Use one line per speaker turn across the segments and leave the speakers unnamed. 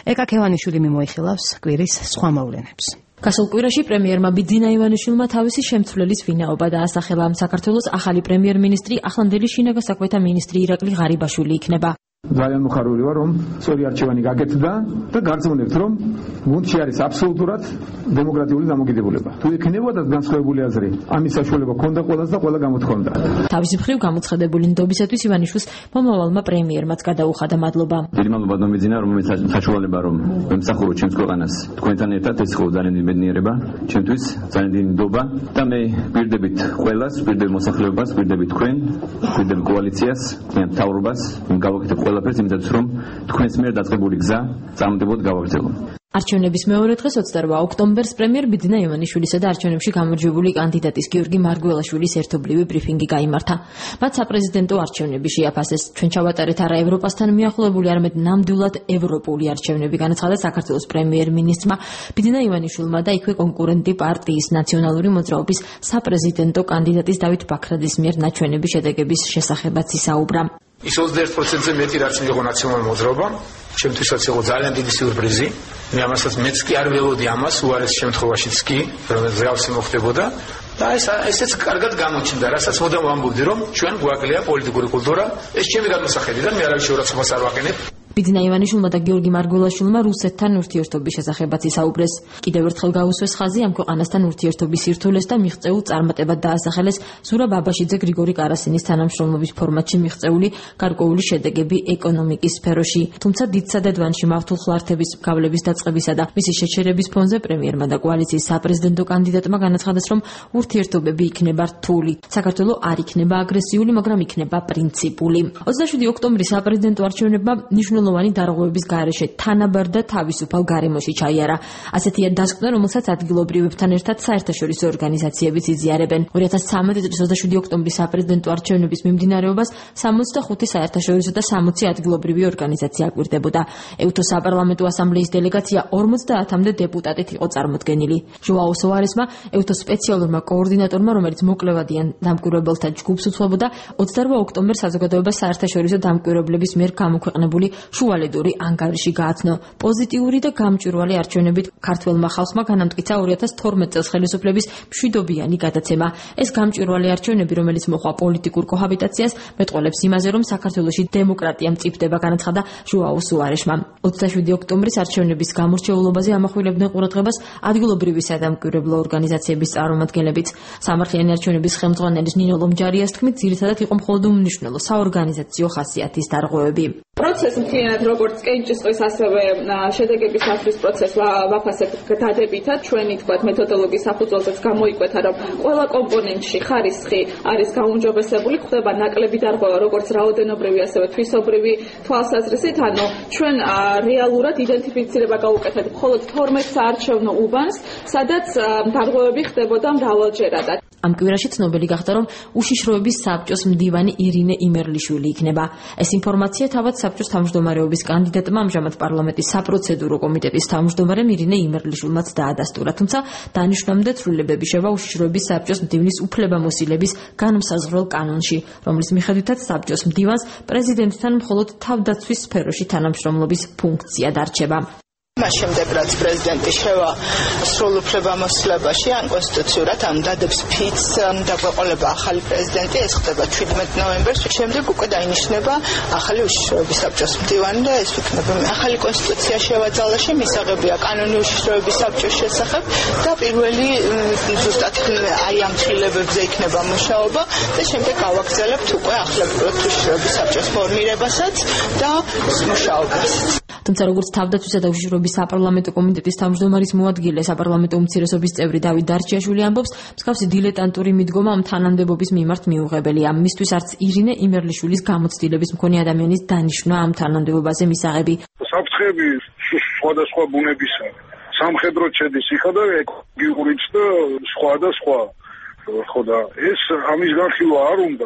ეკა ქევანიშვილი მიმოიხილავს კვირის სხვა მოვლენებს.
გასულ კვირაში პრემიერმა ბიძინა ივანიშვილმა თავისი შემცვლელის ვინაობა დაასახელა. საქართველოს ახალი პრემიერ-მინისტრი ახლანდელი შინაგან საქმეთა მინისტრი ირაკლი ღარიბაშვილი იქნება.
ძალიან მოხარული ვარ, რომ სწორი არჩევანი გაკეთდა და გარწმუნებთ, რომ გუნდში არის აბსოლუტურად დემოკრატიული დამოკიდებულება. თუ ექნებოდა განსხვავებული აზრი, ამის საშუალება ქონდა ყველას და ყველა გამოთქვამდა.
თავისი მხრივ გამოცხადებული ნდობისათვის ივანიშვილს მომავალმა პრემიერმაც გადაუხადა მადლობა.
დიდი მადლობა დომიძინა, რომელიც საშუალება რომ ვემსახურო ჩემს ქვეყანას თქვენთან ერთად, ეს ხო ძალიან დიდი ბედნიერება ჩემთვის, ძალიან დიდი ნდობა და მე გვირდებით ყველას, გვირდებით მოსახლეობას, გვირდებით თქვენ, გვირდებით კოალიციას, მთავრობას, გავაკეთებ ყველაფერს იმედად რომ თქვენს მიერ დაწყებული გზა წარმატებულად გავაგრძელო.
არჩევნების მეორე დღეს 28 ოქტომბერს პრემიერ ბიძინა ივანიშვილისა და არჩევნებში გამარჯვებული კანდიდატის გიორგი მარგველაშვილის ერთობლივი ბრიფინგი გაიმართა. მათ საპრეზიდენტო არჩევნები შეაფასეს. ჩვენ ჩავატარეთ არა ევროპასთან მიახლოებული, არამედ ნამდვილად ევროპული არჩევნები, განაცხადა საქართველოს პრემიერ-მინისტრმა ბიძინა ივანიშვილმა და იქვე კონკურენტი პარტიის ნაციონალური მოძრაობის საპრეზიდენტო კანდიდატის დავით ბაქრაძის მიერ ნაჩვენების შედეგების შესახებაც ისაუბრა.
ის 21%-ზე მეტი რაც მიიღო ნაციონალურ მოძრაობამ, ჩემთვისაც იყო ძალიან დიდი სიურპრიზი. მე ამასაც მეც კი არ ველოდი ამას, უარეს შემთხვევაშიც კი, რომ ზრავსი მოხდებოდა და ესეც კარგად გამოჩნდა, რასაც მოდამ ვამბობდი, რომ ჩვენ გვაკლია პოლიტიკური კულტურა, ეს ჩემი გადმოსახედიდან, მე არავის შეურაცხყოფას არ ვაყენებ.
ბიძინა ივანიშვილმა და გიორგი მარგველაშვილმა რუსეთთან ურთიერთობის შესახებაც ისაუბრეს. კიდევ ერთხელ გაუსვეს ხაზი ამ ქვეყანასთან ურთიერთობის სირთულეს და მიღწეულ წარმატებად დაასახელეს ზურაბ აბაშიძე გრიგორი კარასინის თანამშრომლობის ფორმატში მიღწეული გარკვეული შედეგები ეკონომიკის სფეროში. თუმცა დიდსა და დვანში მავთულხლართების გავლების დაწყებისა და მისი შეჩერების ფონზე პრემიერმა და კოალიციის საპრეზიდენტო კანდიდატმა განაცხადეს, რომ ურთიერთობები იქნება რთული. საქართველო არ იქნება აგრესიული, მაგრამ იქნება პრინციპული. 27 ოქტომბრის საპრეზიდენტო არჩევნებმა მნიშვნელოვანი დარღვევების გარეშე თანაბარ და თავისუფალ გარემოში ჩაიარა. ასეთია დასკვნა, რომელსაც ადგილობრივებთან ერთად საერთაშორისო ორგანიზაციებიც იზიარებენ. 2013 წლის 27 ოქტომბრის საპრეზიდენტო არჩევნების მიმდინარეობას 65 საერთაშორისო და 60 ადგილობრივი ორგანიზაცია აკვირდებოდა. ეუთო საპარლამენტო ასამბლეის დელეგაცია 50-მდე დეპუტატით იყო წარმოდგენილი. ჟოაო სოარესმა, ეუთო სპეციალურმა კოორდინატორმა, რომელიც მოკლევადიან დამკვირვებელთა ჯგუფს უძღვებოდა, 28 ოქტომბერს საზოგადოებას საერთაშორისო დამკვირვებლების მიერ გამოქვეყნებული შუალედური ანგარიში გააცნო. პოზიტიური და გამჭვირვალე არჩევნებით ქართველმა ხალხმა განამტკიცა 2012 წელს ხელისუფლების მშვიდობიანი გადაცემა. ეს გამჭვირვალე არჩევნები, რომელიც მოჰყვა პოლიტიკურ კოჰაბიტაციას, მეტყოლებს იმაზე, რომ საქართველოში დემოკრატია მწიფდება, განაცხადა ჟოაო სუარესმა. 27 ოქტომბრის არჩევნების გამორჩეულობაზე ამახვილებდნენ ყურადღებას ადგილობრივი სადამკვირვებლო ორგანიზაციების წარმომადგენლებიც. სამართლიანი არჩევნების ხელმძღვანელის ნინო ლომჯარიას თქმით, ძირითადად იყო მხოლოდ უმნიშვნელო საორგანიზაციო ხასიათის დარღვევები.
პროცესი მთლიანად როგორც კენჭისყრის ასევე შედეგების ასვლის პროცესს ვაფასებ დადებითად. ჩვენი თქვათ მეთოდოლოგიის საფუძველზეც გამოიკვეთა, რომ ყველა კომპონენტში ხარისხი არის გაუმჯობესებული, ხდება ნაკლები დარღვევა როგორც რაოდენობრივი ასევე თვისობრივი თვალსაზრისით, ანუ ჩვენ რეალურად იდენტიფიცირება გავუკეთეთ მხოლოდ 12 საარჩევნო უბანს, სადაც დარღვევები ხდებოდა მრავალჯერადად. ამ კვირაში ცნობილი გახდა, რომ უშიშროების საბჭოს მდივანი ირინე იმერლიშვილი იქნება. ეს ინფორმაცია თავად საბჭოს თავმჯდომარეობის კანდიდატმა, ამჟამად პარლამენტის საპროცედურო კომიტეტის თავმჯდომარემ ირინე იმერლიშვილმაც დაადასტურა. თუმცა დანიშნამდე ცვლილებები შევა უშიშროების საბჭოს მდივნის უფლებამოსილების განმსაზღვრელ კანონში, რომლის მიხედვითაც საბჭოს მდივანს პრეზიდენტთან მხოლოდ თავდაცვის სფეროში თანამშრომლობის ფუნქცია დარჩება.
მას შემდეგ რაც პრეზიდენტი შევა სრულ უფლებამოსილებაში ან კონსტიტუციურად ან დადებს ფიცს დაგვეყოლება ახალი პრეზიდენტი, ეს ხდება 17 ნოემბერს. შემდეგ უკვე დაინიშნება ახალი უშიშროების საბჭოს მდივანი და ეს იქნება ახალი კონსტიტუცია შევაძალაში, მისაღებია კანონი უშიშროების საბჭოს შესახებ და პირველი ზუსტად აი ამ ცვლილებებზე იქნება მუშაობა და შემდეგ გავაგრძელებთ უკვე ახლებურად უშიშროების საბჭოს ფორმირებასაც და მუშაობას.
თუმცა როგორც თავდაცვისა და უშიშროების საპარლამენტო კომიტეტის თავმჯდომარის მოადგილე საპარლამენტო უმცირესობის წევრი დავით დარჩიაშვილი ამბობს, მსგავსი დილეტანტური მიდგომა ამ თანამდებობის მიმართ მიუღებელია. მისთვის არც ირინე იმერლიშვილის გამოცდილების მქონე ადამიანის დანიშვნა ამ თანამდებობაზე მისაღები.
საფრთხები სხვადასხვა ბუნებისა, სამხედროდ შედის იქა და ეკოლოგიურიც და სხვა და სხვა. ხო და ეს ამის განხილვა არ უნდა.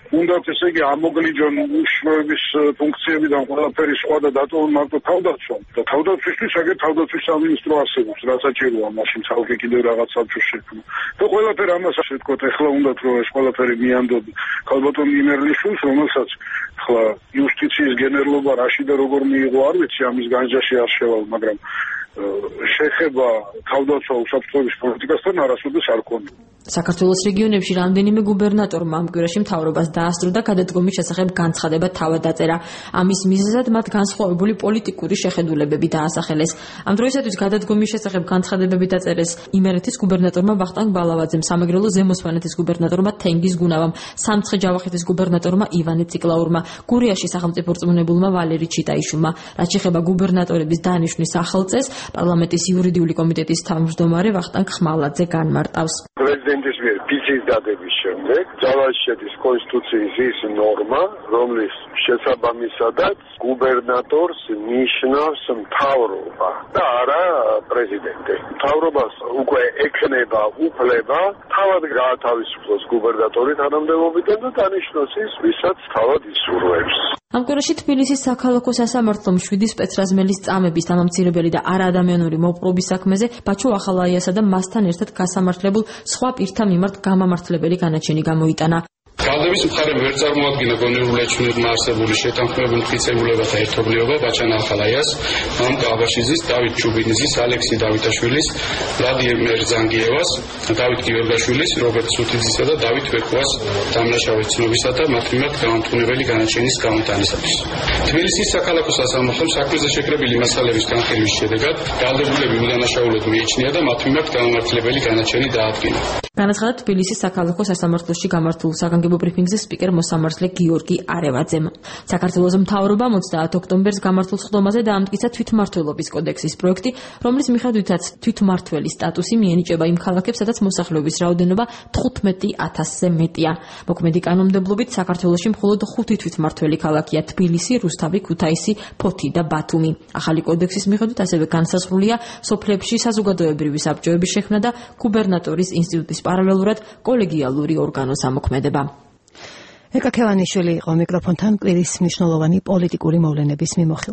უნდათ ესე იგი ამოგლიჯონ უშუალოების ფუნქციებიდან ყველაფერი სხვა და დატოვონ მარტო თავდაცვა. და თავდაცვისთვის აგერ თავდაცვის სამინისტრო არსებობს, რა საჭიროა მაშინ ცალკე კიდევ რაღაც საბჭოს შექმნა. და ყველაფერი ამას ასე ვთქვათ, ეხლა უნდათ რომ ეს ყველაფერი მიანდოდ ქალბატონ იმერლიშვილს, რომელსაც ახლა იუსტიციის გენერლობა რაში და როგორ მიიღო არ ვიცი, ამის განჯაში არ შევალ, მაგრამ შეხება თავდაცვა უსაფრთხოების პოლიტიკასთან არასოდეს არ ქონია.
საქართველოს რეგიონებში რამდენიმე გუბერნატორმა ამ კვირაში მთავრობას დაასწრო და გადადგომის შესახებ განცხადება თავად დაწერა. ამის მიზეზად მათ განსხვავებული პოლიტიკური შეხედულებები დაასახელეს. ამ დროისათვის გადადგომის შესახებ განცხადებები დაწერეს იმერეთის გუბერნატორმა ვახტანგ ბალავაძემ, სამეგრელო ზემო სვანეთის გუბერნატორმა თენგიზ გუნავამ, სამცხე-ჯავახეთის გუბერნატორმა ივანე ციკლაურმა, გურიაში სახელმწიფო რწმუნებულმა ვალერი ჩიტაიშვილმა. რაც შეეხება გუბერნატორების დანიშვნის ახალ წესს, პარლამენტის იურიდიული კომიტეტის თავმჯდომარე ვახტანგ ხმალაძე განმარტავს.
პრეზიდენტის მიერ ფიცის დადების შემდეგ ძალაში შედის კონსტიტუციის ის ნორმა, რომლის შესაბამისადაც გუბერნატორს ნიშნავს მთავრობა და არა პრეზიდენტი. მთავრობას უკვე ექნება უფლება თავად გაათავისუფლოს გუბერნატორი თანამდებობიდან და დანიშნოს ის, ვისაც თავად ისურვებს.
ამ კვირაში თბილისის საქალაქო სასამართლომ 7 სპეცრაზმელის წამების დამამცირებელი და არაადამიანური მოპყრობის საქმეზე ბაჩო ახალაიასა და მასთან ერთად გასამართლებულ სხვა პირთა მიმართ გამამართლებელი განაჩენი გამოიტანა.
გალდების მხარემ ვერ წარმოადგინა გონივრული ეჩვენებმა არსებული შეთანხმებული მტკიცებულებათა ერთობლიობა ბაჩანა ახალაიას, მამკა აბაშიძის, დავით ჩუბინიძის, ალექსი დავითაშვილის, ვლადიმერ ზანგიევას, დავით გიორგაშვილის, რობერტ სუთიძისა და დავით ვერკოვას დამნაშავე ცნობისა და მათ მიმართ გამამტყუნებელი განაჩენის გამოტანისათვის. თბილისის საქალაქო სასამართლომ საქმეზე შეკრებილი მასალების განხილვის შედეგად გალდებულები უდანაშაულოდ მიიჩნია და მათ მიმართ გამამართლებელი განაჩენი დაადგინა.
განაცხადა თბილისის საქალაქო სასამართლოში გამართულ საგანგებო ბრიფინგზე სპიკერ მოსამართლე გიორგი არევაძემ. საქართველოს მთავრობამ 30 ოქტომბერს გამართულ სხდომაზე დაამტკიცა თვითმმართველობის კოდექსის პროექტი, რომლის მიხედვითაც თვითმმართველის სტატუსი მიენიჭება იმ ქალაქებს, სადაც მოსახლეობის რაოდენობა 15,000-ზე მეტია. მოქმედი კანონმდებლობით საქართველოში მხოლოდ 5 თვითმმართველი ქალაქია: თბილისი, რუსთავი, ქუთაისი, ფოთი და ბათუმი. ახალი კოდექსის მიხედვით ასევე განსაზღვრულია სოფლებში საზოგადოებრივი საბჭოების შექმნა და გუბერნატორის ინსტიტუტის პარალელურად კოლეგიალური ორგანოს ამოქმედება.
ეკა ქევანიშვილი იყო მიკროფონთან კვირის მნიშვნელოვანი პოლიტიკური მოვლენების მიმოხილვე.